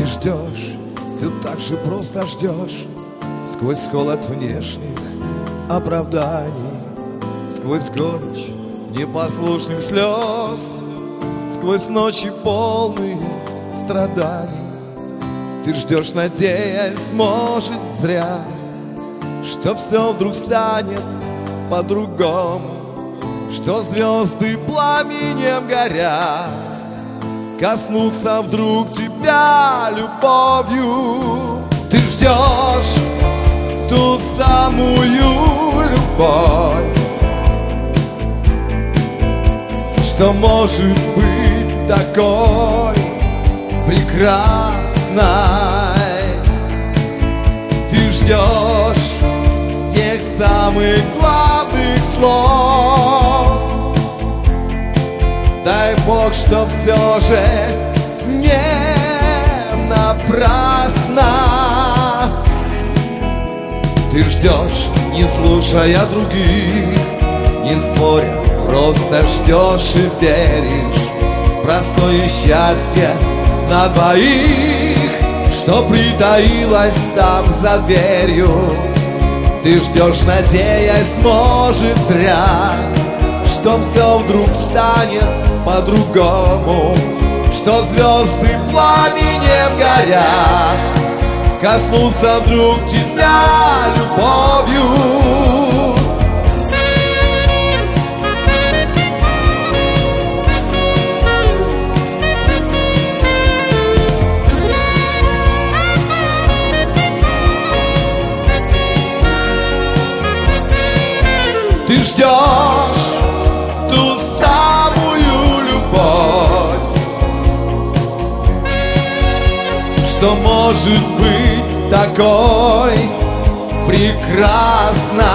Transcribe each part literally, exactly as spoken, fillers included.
ждешь, все так же просто ждешь, сквозь холод внешних оправданий, сквозь горечь непослушных слез, сквозь ночи полные страданий. Ты ждешь, надеясь, может, зря, что все вдруг станет по-другому, что звезды пламенем горят коснутся вдруг тебя любовью. Ты ждешь ту самую любовь, что может быть такой прекрасной. Ты ждешь тех самых главных слов. Дай Бог, чтоб все же не напрасно. Ты ждешь, не слушая других, не споря, просто ждешь и веришь. Простое счастье на двоих, что притаилось там за дверью. Ты ждешь, надеясь, может, зря, что все вдруг станет по-другому, что звезды пламенем горят коснутся вдруг тебя любовью. Ты ждешь ту самую любовь, что может быть такой прекрасной.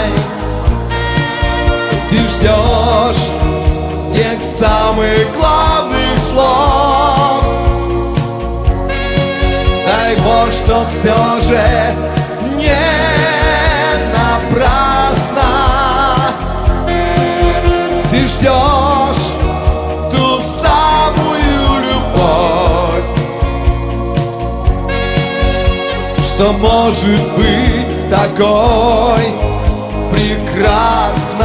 Ты ждешь тех самых главных слов. Дай Бог, чтоб все же не напрасно. Ты ждешь ту самую любовь, что может быть такой прекрасной.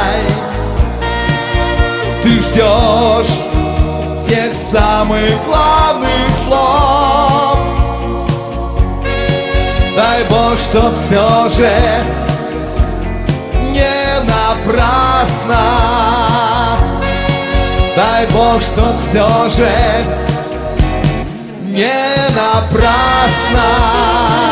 Ты ждешь тех самых главных слов. Дай Бог, чтоб все же не напрасно. Дай Бог, чтоб все же не напрасно.